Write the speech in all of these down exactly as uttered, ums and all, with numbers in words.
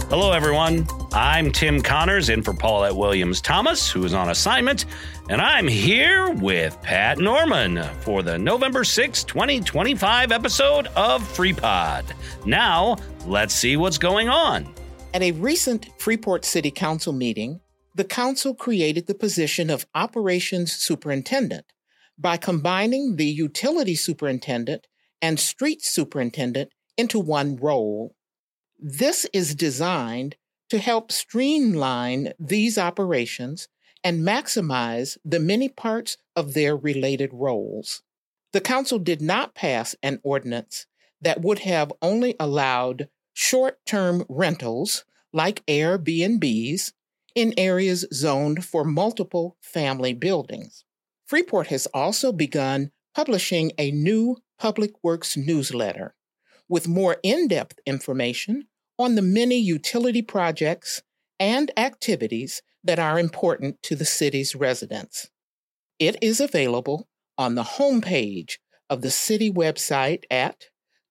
Hello, everyone. I'm Tim Connors, in for Paulette Williams-Thomas, who is on assignment, and I'm here with Pat Norman for the November sixth, twenty twenty-five episode of FreePod. Now, let's see what's going on. At a recent Freeport City Council meeting, the council created the position of Operations Superintendent by combining the Utility Superintendent and Street Superintendent into one role. This is designed to help streamline these operations and maximize the many parts of their related roles. The council did not pass an ordinance that would have only allowed short-term rentals like Airbnbs in areas zoned for multiple family buildings. Freeport has also begun publishing a new Public Works newsletter with more in-depth information on the many utility projects and activities that are important to the city's residents. It is available on the homepage of the city website at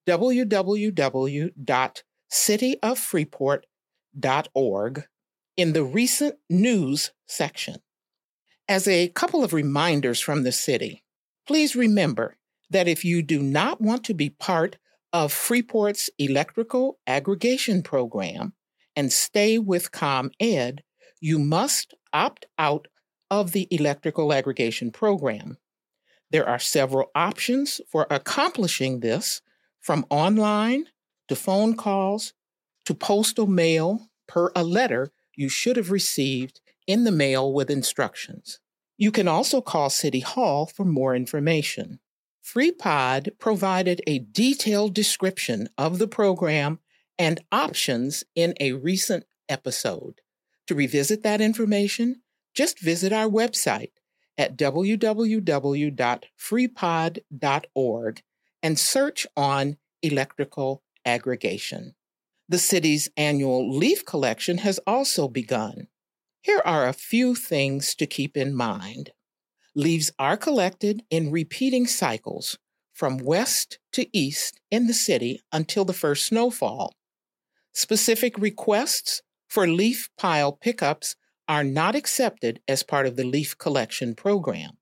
w w w dot city of freeport dot org in the Recent News section. As a couple of reminders from the city, please remember that if you do not want to be part of Freeport's electrical aggregation program and stay with ComEd, you must opt out of the electrical aggregation program. There are several options for accomplishing this, from online to phone calls to postal mail per a letter you should have received in the mail with instructions. You can also call City Hall for more information. FreePod provided a detailed description of the program and options in a recent episode. To revisit that information, just visit our website at w w w dot freepod dot org and search on electrical aggregation. The city's annual leaf collection has also begun. Here are a few things to keep in mind. Leaves are collected in repeating cycles from west to east in the city until the first snowfall. Specific requests for leaf pile pickups are not accepted as part of the leaf collection program.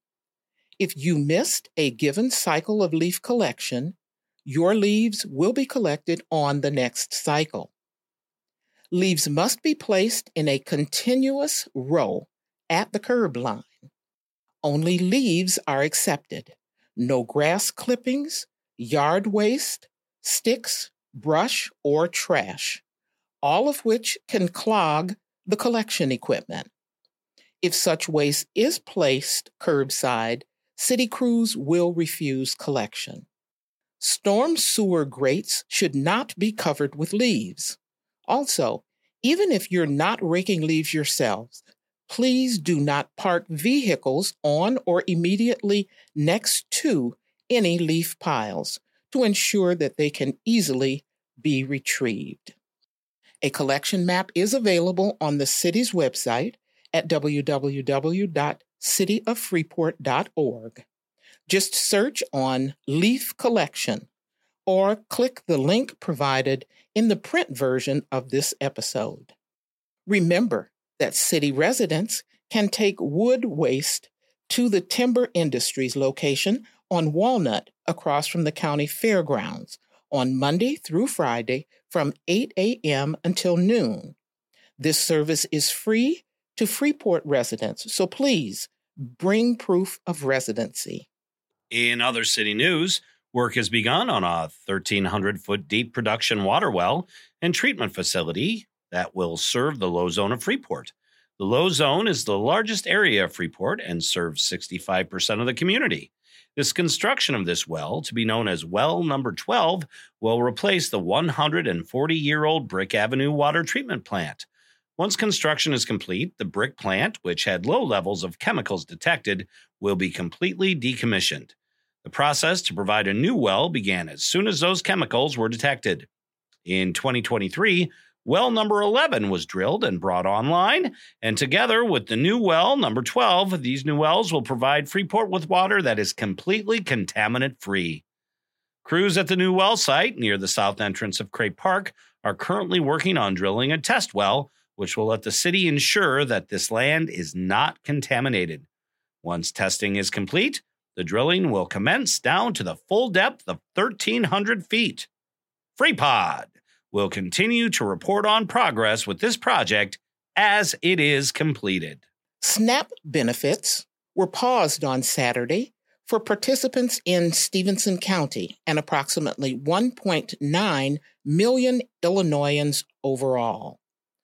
If you missed a given cycle of leaf collection, your leaves will be collected on the next cycle. Leaves must be placed in a continuous row at the curb line. Only leaves are accepted. No grass clippings, yard waste, sticks, brush, or trash, all of which can clog the collection equipment. If such waste is placed curbside, city crews will refuse collection. Storm sewer grates should not be covered with leaves. Also, even if you're not raking leaves yourselves, please do not park vehicles on or immediately next to any leaf piles to ensure that they can easily be retrieved. A collection map is available on the city's website at w w w dot city of freeport dot org. Just search on leaf collection or click the link provided in the print version of this episode. Remember that city residents can take wood waste to the Timber Industries location on Walnut across from the county fairgrounds on Monday through Friday from eight a.m. until noon. This service is free to Freeport residents, so please bring proof of residency. In other city news, work has begun on a thirteen hundred foot deep production water well and treatment facility that will serve the low zone of Freeport. The low zone is the largest area of Freeport and serves sixty-five percent of the community. This construction of this well, to be known as Well Number twelve, will replace the one hundred forty-year-old Brick Avenue water treatment plant. Once construction is complete, the brick plant, which had low levels of chemicals detected, will be completely decommissioned. The process to provide a new well began as soon as those chemicals were detected. In twenty twenty-three, well number eleven was drilled and brought online, and together with the new well number twelve, these new wells will provide Freeport with water that is completely contaminant-free. Crews at the new well site near the south entrance of Crape Park are currently working on drilling a test well, which will let the city ensure that this land is not contaminated. Once testing is complete, the drilling will commence down to the full depth of thirteen hundred feet. FreePod will continue to report on progress with this project as it is completed. SNAP benefits were paused on Saturday for participants in Stephenson County and approximately one point nine million Illinoisans overall.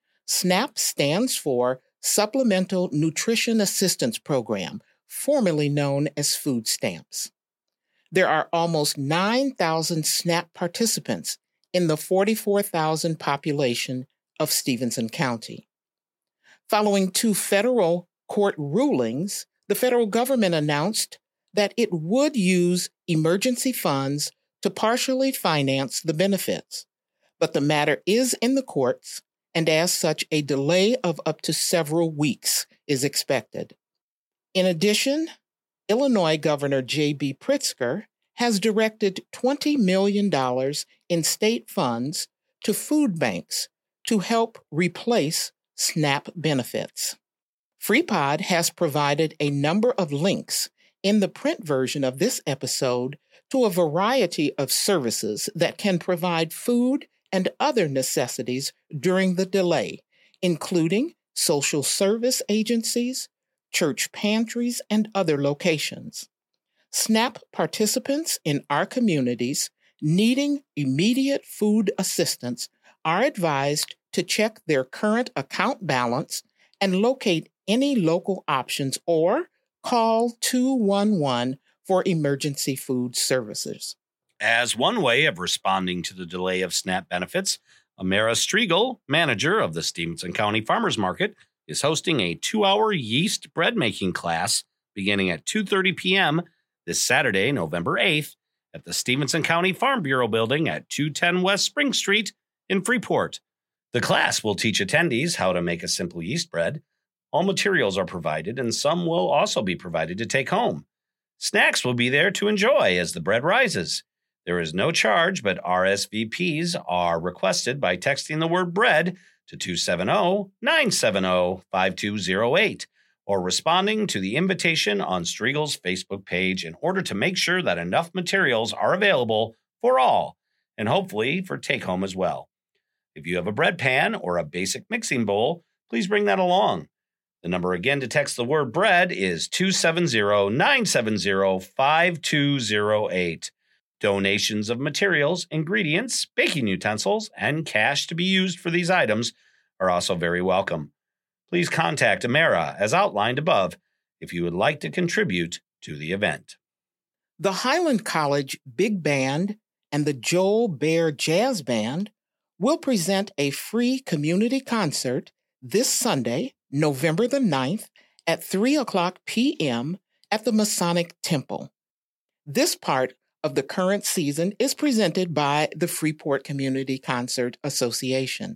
SNAP stands for Supplemental Nutrition Assistance Program, formerly known as food stamps. There are almost nine thousand SNAP participants in the forty-four thousand population of Stephenson County. Following two federal court rulings, the federal government announced that it would use emergency funds to partially finance the benefits. But the matter is in the courts, and as such, a delay of up to several weeks is expected. In addition, Illinois Governor J B Pritzker has directed twenty million dollars in state funds to food banks to help replace SNAP benefits. FreePod has provided a number of links in the print version of this episode to a variety of services that can provide food and other necessities during the delay, including social service agencies, church pantries, and other locations. SNAP participants in our communities needing immediate food assistance are advised to check their current account balance and locate any local options or call two one one for emergency food services. As one way of responding to the delay of SNAP benefits, Amara Striegel, manager of the Stephenson County Farmers Market, is hosting a two-hour yeast bread-making class beginning at two thirty p.m. this Saturday, November eighth, at the Stephenson County Farm Bureau building at two ten West Spring Street in Freeport. The class will teach attendees how to make a simple yeast bread. All materials are provided, and some will also be provided to take home. Snacks will be there to enjoy as the bread rises. There is no charge, but R S V Ps are requested by texting the word bread to two seven zero, nine seven zero, five two zero eight or responding to the invitation on Striegel's Facebook page in order to make sure that enough materials are available for all, and hopefully for take-home as well. If you have a bread pan or a basic mixing bowl, please bring that along. The number again to text the word bread is two seven zero, nine seven zero, five two zero eight. Donations of materials, ingredients, baking utensils, and cash to be used for these items are also very welcome. Please contact Amara as outlined above if you would like to contribute to the event. The Highland College Big Band and the Joel Bear Jazz Band will present a free community concert this Sunday, November the ninth, at three o'clock p.m. at the Masonic Temple. This part of the current season is presented by the Freeport Community Concert Association.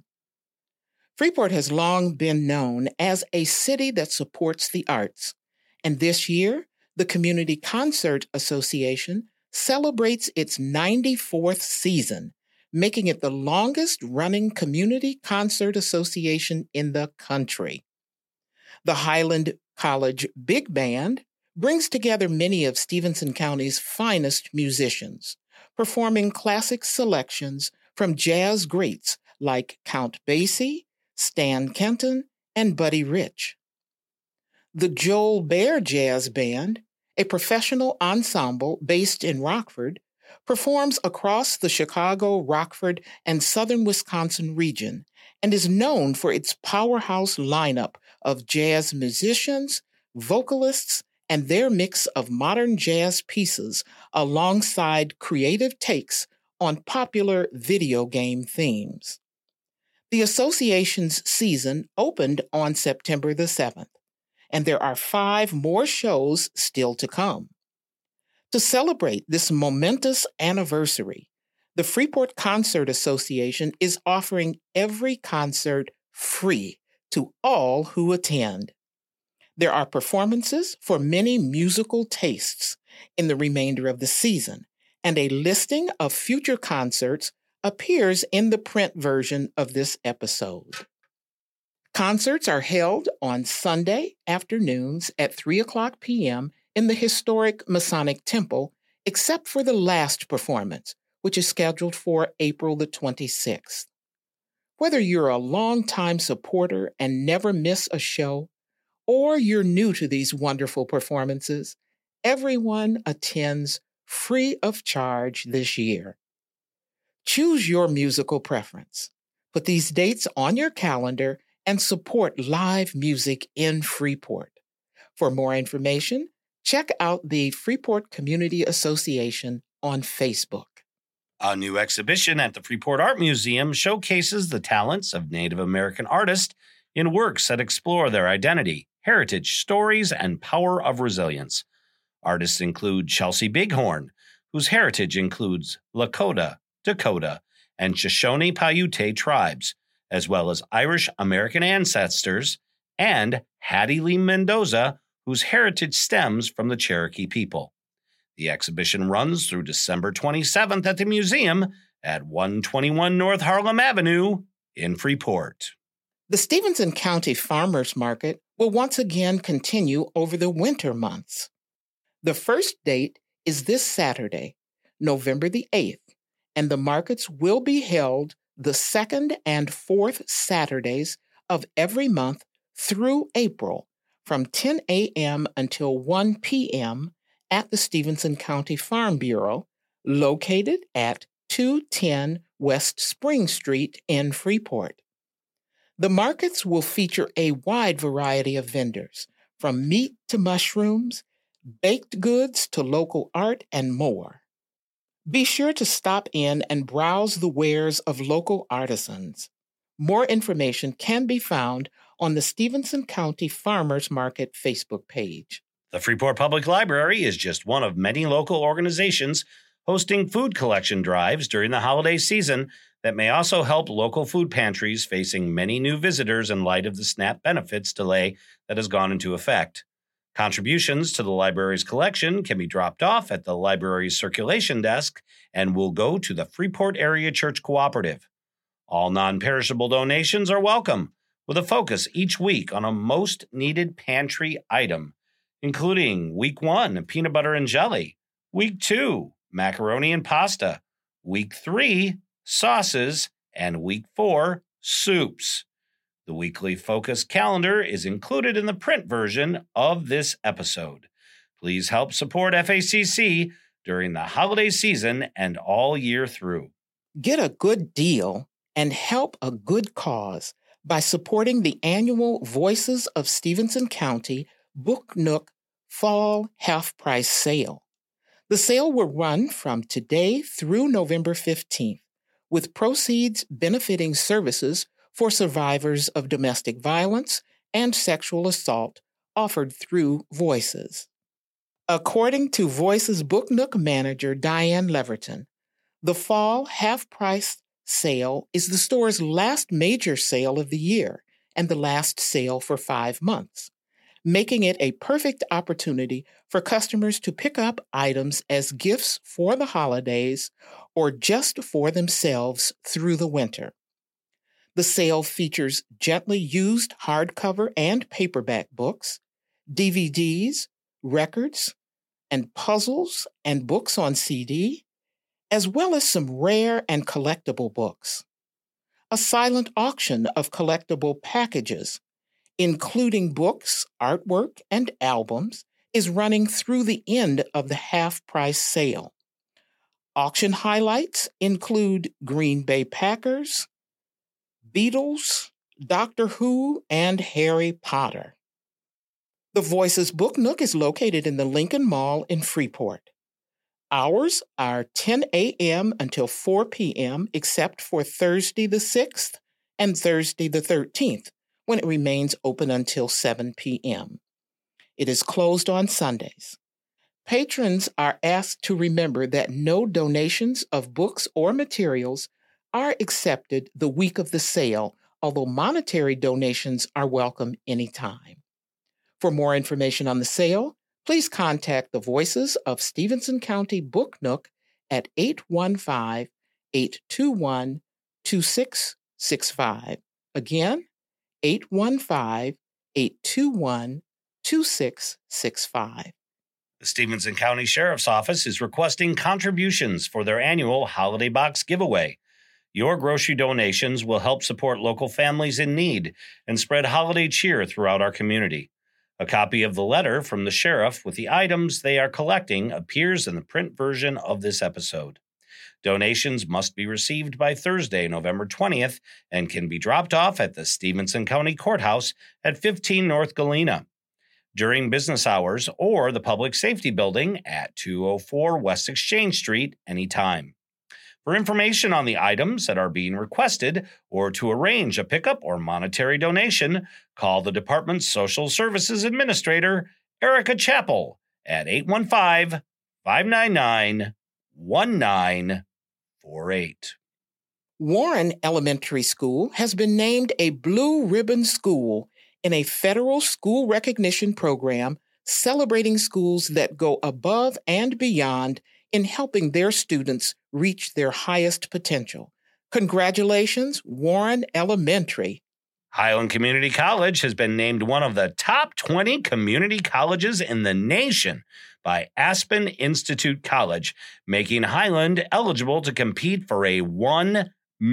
Freeport has long been known as a city that supports the arts, and this year, the Community Concert Association celebrates its ninety-fourth season, making it the longest-running community concert association in the country. The Highland College Big Band brings together many of Stephenson County's finest musicians, performing classic selections from jazz greats like Count Basie, Stan Kenton, and Buddy Rich. The Joel Bear Jazz Band, a professional ensemble based in Rockford, performs across the Chicago, Rockford, and southern Wisconsin region and is known for its powerhouse lineup of jazz musicians, vocalists, and their mix of modern jazz pieces alongside creative takes on popular video game themes. The association's season opened on September the seventh, and there are five more shows still to come. To celebrate this momentous anniversary, the Freeport Concert Association is offering every concert free to all who attend. There are performances for many musical tastes in the remainder of the season, and a listing of future concerts appears in the print version of this episode. Concerts are held on Sunday afternoons at three o'clock p.m. in the historic Masonic Temple, except for the last performance, which is scheduled for April the twenty-sixth. Whether you're a longtime supporter and never miss a show, or you're new to these wonderful performances, everyone attends free of charge this year. Choose your musical preference. Put these dates on your calendar and support live music in Freeport. For more information, check out the Freeport Community Association on Facebook. A new exhibition at the Freeport Art Museum showcases the talents of Native American artists in works that explore their identity, heritage, stories, and power of resilience. Artists include Chelsea Bighorn, whose heritage includes Lakota, Dakota, and Shoshone-Paiute tribes, as well as Irish American ancestors, and Hattie Lee Mendoza, whose heritage stems from the Cherokee people. The exhibition runs through December twenty-seventh at the museum at one twenty-one North Harlem Avenue in Freeport. The Stephenson County Farmers Market will once again continue over the winter months. The first date is this Saturday, November the eighth, and the markets will be held the second and fourth Saturdays of every month through April from ten a.m. until one p.m. at the Stephenson County Farm Bureau, located at two ten West Spring Street in Freeport. The markets will feature a wide variety of vendors, from meat to mushrooms, baked goods to local art, and more. Be sure to stop in and browse the wares of local artisans. More information can be found on the Stephenson County Farmers Market Facebook page. The Freeport Public Library is just one of many local organizations hosting food collection drives during the holiday season that may also help local food pantries facing many new visitors in light of the SNAP benefits delay that has gone into effect. Contributions to the library's collection can be dropped off at the library's circulation desk and will go to the Freeport Area Church Cooperative. All non-perishable donations are welcome, with a focus each week on a most needed pantry item, including Week one, peanut butter and jelly, Week two, macaroni and pasta, Week three, sauces, and Week four, soups. The weekly focus calendar is included in the print version of this episode. Please help support F A C C during the holiday season and all year through. Get a good deal and help a good cause by supporting the annual Voices of Stephenson County Book Nook Fall Half-Price Sale. The sale will run from today through November fifteenth, with proceeds benefiting services for survivors of domestic violence and sexual assault offered through Voices. According to Voices Book Nook manager Diane Leverton, the Fall Half-Price Sale is the store's last major sale of the year and the last sale for five months, making it a perfect opportunity for customers to pick up items as gifts for the holidays or just for themselves through the winter. The sale features gently used hardcover and paperback books, D V Ds, records, and puzzles and books on C D, as well as some rare and collectible books. A silent auction of collectible packages, including books, artwork, and albums, is running through the end of the half-price sale. Auction highlights include Green Bay Packers, Beatles, Doctor Who, and Harry Potter. The Voices Book Nook is located in the Lincoln Mall in Freeport. Hours are ten a.m. until four p.m. except for Thursday the sixth and Thursday the thirteenth, when it remains open until seven p.m. It is closed on Sundays. Patrons are asked to remember that no donations of books or materials are accepted the week of the sale, although monetary donations are welcome anytime. For more information on the sale, please contact the Voices of Stephenson County Book Nook at eight one five, eight two one, two six six five. Again, eight one five, eight two one, two six six five. The Stephenson County Sheriff's Office is requesting contributions for their annual Holiday Box giveaway. Your grocery donations will help support local families in need and spread holiday cheer throughout our community. A copy of the letter from the sheriff with the items they are collecting appears in the print version of this episode. Donations must be received by Thursday, November twentieth, and can be dropped off at the Stephenson County Courthouse at fifteen North Galena during business hours or the Public Safety Building at two oh four West Exchange Street anytime. For information on the items that are being requested or to arrange a pickup or monetary donation, call the Department's Social Services Administrator, Erica Chappell, at eight one five, five nine nine, one nine four eight. Warren Elementary School has been named a Blue Ribbon School in a federal school recognition program celebrating schools that go above and beyond in helping their students reach their highest potential. Congratulations, Warren Elementary. Highland Community College has been named one of the top twenty community colleges in the nation by Aspen Institute College, making Highland eligible to compete for a one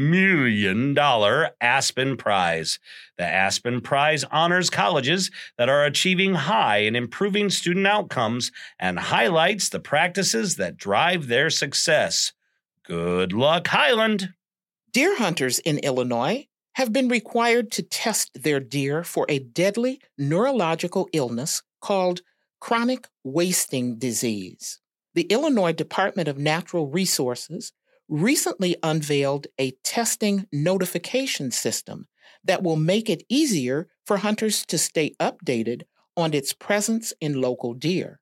million dollars Aspen Prize. The Aspen Prize honors colleges that are achieving high and improving student outcomes and highlights the practices that drive their success. Good luck, Highland! Deer hunters in Illinois have been required to test their deer for a deadly neurological illness called chronic wasting disease. The Illinois Department of Natural Resources recently unveiled a testing notification system that will make it easier for hunters to stay updated on its presence in local deer.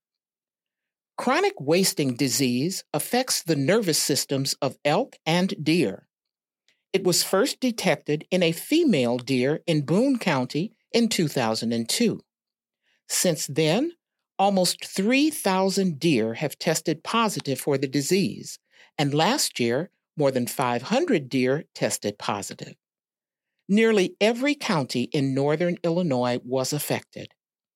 Chronic wasting disease affects the nervous systems of elk and deer. It was first detected in a female deer in Boone County in two thousand two. Since then, almost three thousand deer have tested positive for the disease, and last year, more than five hundred deer tested positive. Nearly every county in northern Illinois was affected.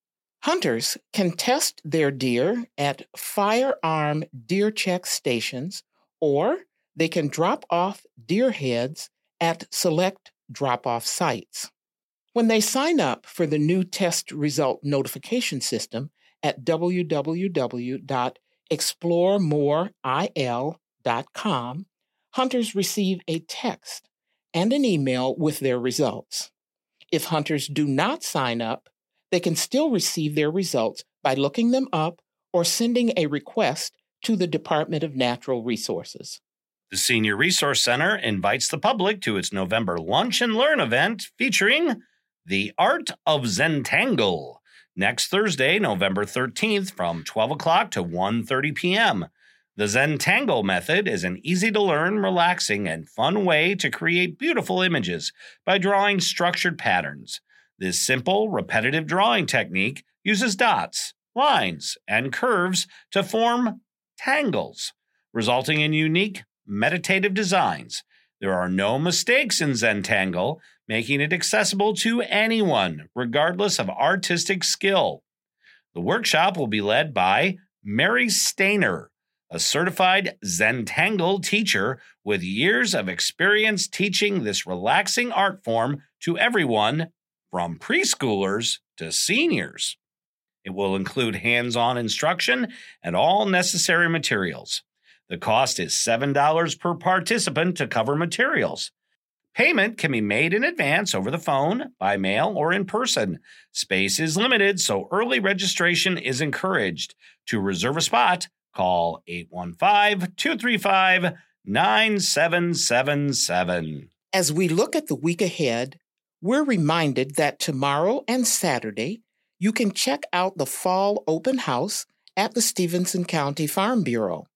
Hunters can test their deer at firearm deer check stations, or they can drop off deer heads at select drop-off sites. When they sign up for the new test result notification system at w w w dot explore more i l dot com, hunters receive a text and an email with their results. If hunters do not sign up, they can still receive their results by looking them up or sending a request to the Department of Natural Resources. The Senior Resource Center invites the public to its November Lunch and Learn event featuring The Art of Zentangle next Thursday, November thirteenth from twelve o'clock to one thirty p.m. The Zentangle method is an easy-to-learn, relaxing, and fun way to create beautiful images by drawing structured patterns. This simple, repetitive drawing technique uses dots, lines, and curves to form tangles, resulting in unique, meditative designs. There are no mistakes in Zentangle, making it accessible to anyone, regardless of artistic skill. The workshop will be led by Mary Stainer, a certified Zentangle teacher with years of experience teaching this relaxing art form to everyone from preschoolers to seniors. It will include hands-on instruction and all necessary materials. The cost is seven dollars per participant to cover materials. Payment can be made in advance over the phone, by mail, or in person. Space is limited, so early registration is encouraged. To reserve a spot, call eight one five, two three five, nine seven seven seven. As we look at the week ahead, we're reminded that tomorrow and Saturday, you can check out the fall open house at the Stephenson County Farm Bureau.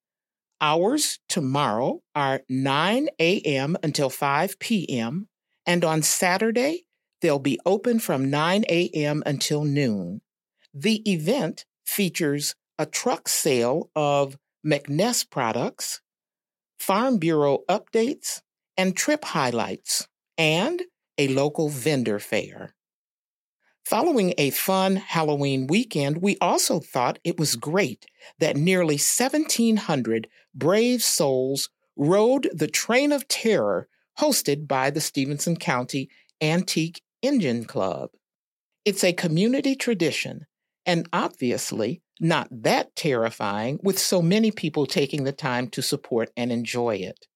Hours tomorrow are nine a.m. until five p.m., and on Saturday, they'll be open from nine a.m. until noon. The event features a truck sale of McNess products, Farm Bureau updates and trip highlights, and a local vendor fair. Following a fun Halloween weekend, we also thought it was great that nearly seventeen hundred brave souls rode the Train of Terror hosted by the Stephenson County Antique Engine Club. It's a community tradition, and obviously not that terrifying with so many people taking the time to support and enjoy it.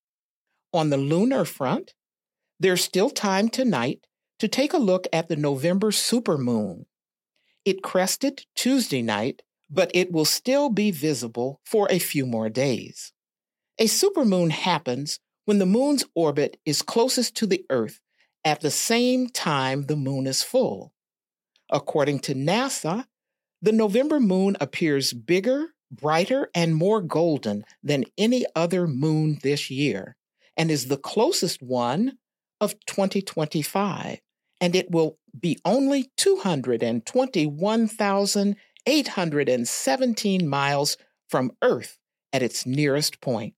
On the lunar front, there's still time tonight to take a look at the November supermoon. It crested Tuesday night, but it will still be visible for a few more days. A supermoon happens when the moon's orbit is closest to the Earth at the same time the moon is full. According to NASA, the November moon appears bigger, brighter, and more golden than any other moon this year, and is the closest one of twenty twenty-five, and it will be only two hundred twenty-one thousand eight hundred seventeen miles from Earth at its nearest point.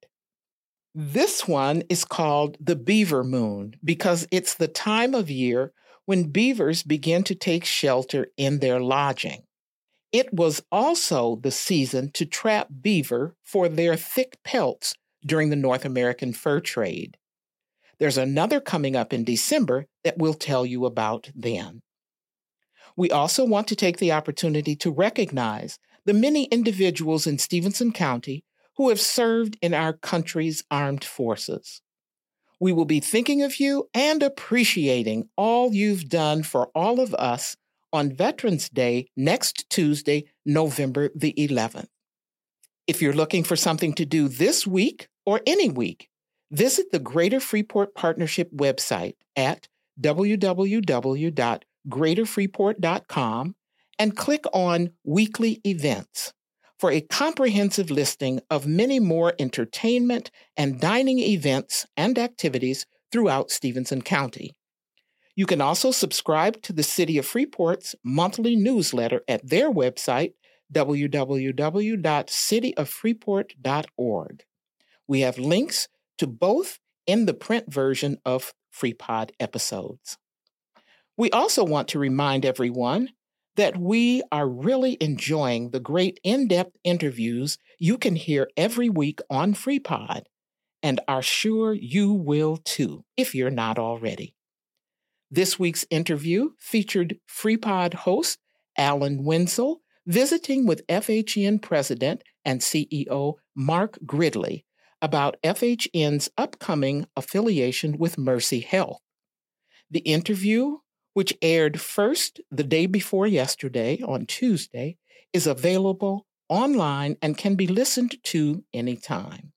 This one is called the beaver moon because it's the time of year when beavers begin to take shelter in their lodging. It was also the season to trap beaver for their thick pelts during the North American fur trade. There's another coming up in December that we'll tell you about then. We also want to take the opportunity to recognize the many individuals in Stephenson County who have served in our country's armed forces. We will be thinking of you and appreciating all you've done for all of us on Veterans Day next Tuesday, November the eleventh. If you're looking for something to do this week or any week, visit the Greater Freeport Partnership website at w w w dot greater freeport dot com and click on Weekly Events for a comprehensive listing of many more entertainment and dining events and activities throughout Stephenson County. You can also subscribe to the City of Freeport's monthly newsletter at their website, w w w dot city of freeport dot org. We have links to both in the print version of FreePod episodes. We also want to remind everyone that we are really enjoying the great in-depth interviews you can hear every week on FreePod, and are sure you will too, if you're not already. This week's interview featured FreePod host Alan Wenzel visiting with F H N President and C E O Mark Gridley about F H N's upcoming affiliation with Mercy Health. The interview, which aired first the day before yesterday on Tuesday, is available online and can be listened to anytime.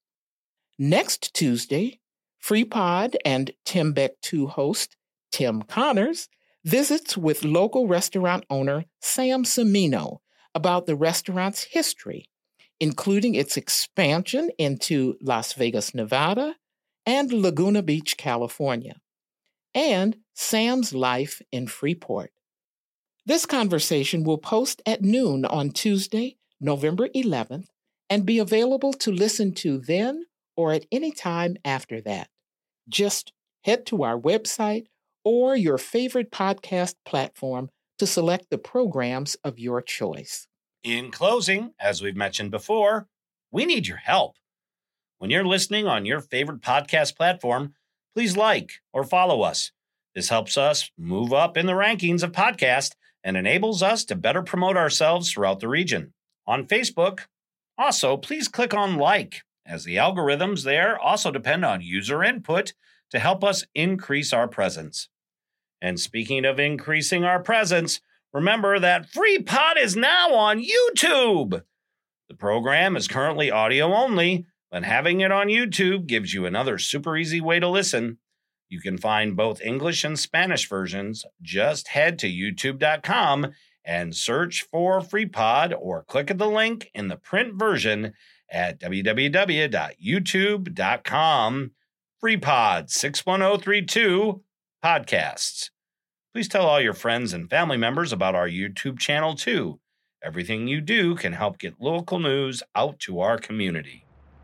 Next Tuesday, FreePod and Timbuktu host Tim Connors visits with local restaurant owner Sam Semino about the restaurant's history, including its expansion into Las Vegas, Nevada, and Laguna Beach, California, and Sam's life in Freeport. This conversation will post at noon on Tuesday, November eleventh, and be available to listen to then or at any time after that. Just head to our website or your favorite podcast platform to select the programs of your choice. In closing, as we've mentioned before, we need your help. When you're listening on your favorite podcast platform, please like or follow us. This helps us move up in the rankings of podcasts and enables us to better promote ourselves throughout the region. On Facebook, also, please click on like, as the algorithms there also depend on user input to help us increase our presence. And speaking of increasing our presence, remember that FreePod is now on YouTube. The program is currently audio only, but having it on YouTube gives you another super easy way to listen. You can find both English and Spanish versions. Just head to youtube dot com and search for FreePod, or click at the link in the print version at w w w dot youtube dot com. FreePod six one zero three two podcasts. Please tell all your friends and family members about our YouTube channel too. Everything you do can help get local news out to our community.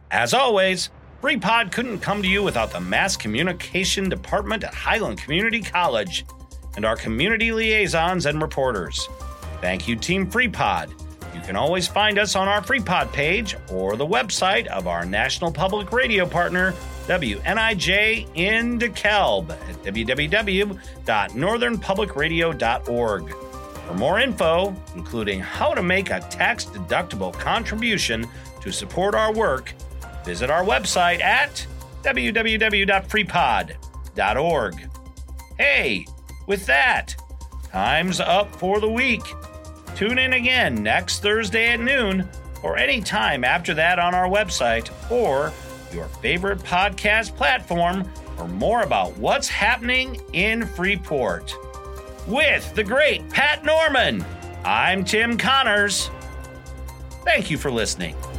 As always, FreePod couldn't come to you without the Mass Communication Department at Highland Community College and our community liaisons and reporters. Thank you, Team FreePod. You can always find us on our FreePod page or the website of our national public radio partner, W N I J in DeKalb at w w w dot northern public radio dot org. For more info, including how to make a tax-deductible contribution to support our work, visit our website at w w w dot freepod dot org. Hey, with that, time's up for the week. Tune in again next Thursday at noon or any time after that on our website or your favorite podcast platform for more about what's happening in Freeport. With the great Pat Norman, I'm Tim Connors. Thank you for listening.